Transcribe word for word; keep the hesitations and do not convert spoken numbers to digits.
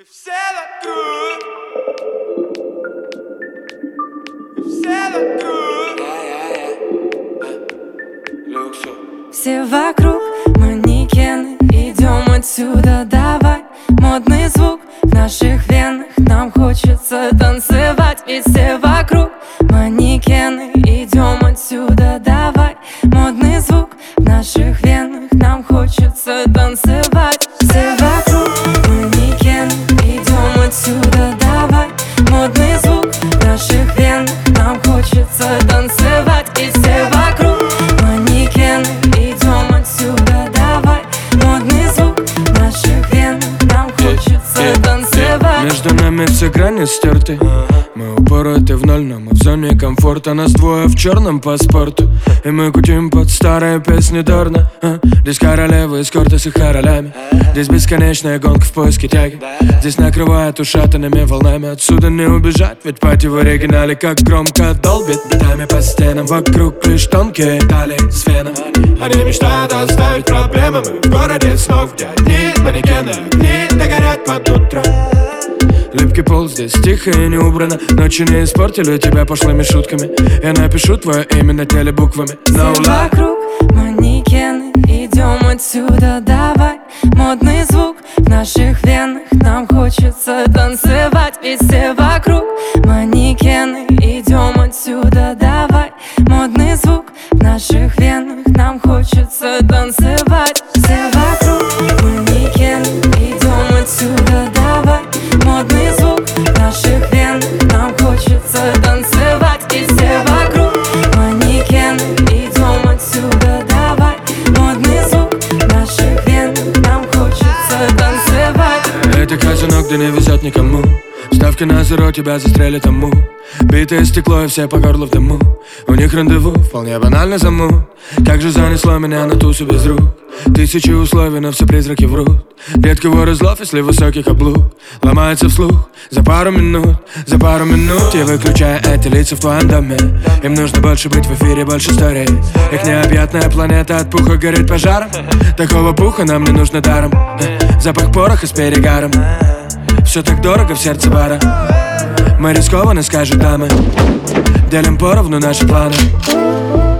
все вокруг, и все вокруг, все вокруг манекены, идем отсюда, давай. Модный звук в наших венах, нам хочется танцевать. Ведь все вокруг манекены, идем отсюда, давай. Модный звук в наших венах, нам хочется танцевать. Все вокруг манекены, идем отсюда, давай. Модный звук в наших венах, нам хочется танцевать. И все вокруг манекены, идем отсюда, давай. Модный звук в наших венах, нам хочется танцевать. Между нами все грани стерты, мы упороты в ноль, но мы в зоне комфорта. Нас двое в черном паспорту, и мы кутим под старые песни Дорна. а? Здесь королевы эскорты с их королями, здесь бесконечная гонка в поиске тяги. Здесь накрывает ушатанными волнами, отсюда не убежать, ведь пати в оригинале как громко долбит битами по стенам. Вокруг лишь тонкие талии с феном. Они мечтают оставить проблемы, мы в городе снов, где одни манекены, огни догорят под утро. Липкий пол здесь тихо и не убрано, ночи не испортили тебя пошлыми шутками. Я напишу твое имя на теле буквами. No Все вокруг манекены, идем отсюда, давай. Модный звук в наших венах, нам хочется танцевать. Ведь все вокруг манекены, идем отсюда, давай. Модный звук в наших венах, нам хочется танцевать. Все вокруг манекены, идем отсюда, давай. Модный звук в наших венах, нам хочется танцевать. И все вокруг манекены, идем отсюда, давай. Модный звук в наших венах, нам хочется танцевать. Это казино, где не везет никому. Ставки на зеро, тебя застрелит тому. Битое стекло и все по горло в дыму. У них рандеву, вполне банально замут. Как же занесло меня на тусу без рук. Тысячи условий, но все призраки врут. Редкий вор из лов, если высокий каблук. Ломается вслух за пару минут. За пару минут я выключаю эти лица в твоем доме. Им нужно больше быть в эфире, больше историй. Их необъятная планета от пуха горит пожаром. Такого пуха нам не нужно даром. Запах пороха с перегаром. Все так дорого в сердце бара. Мы рискованно, скажут дамы. Делим поровну наши планы.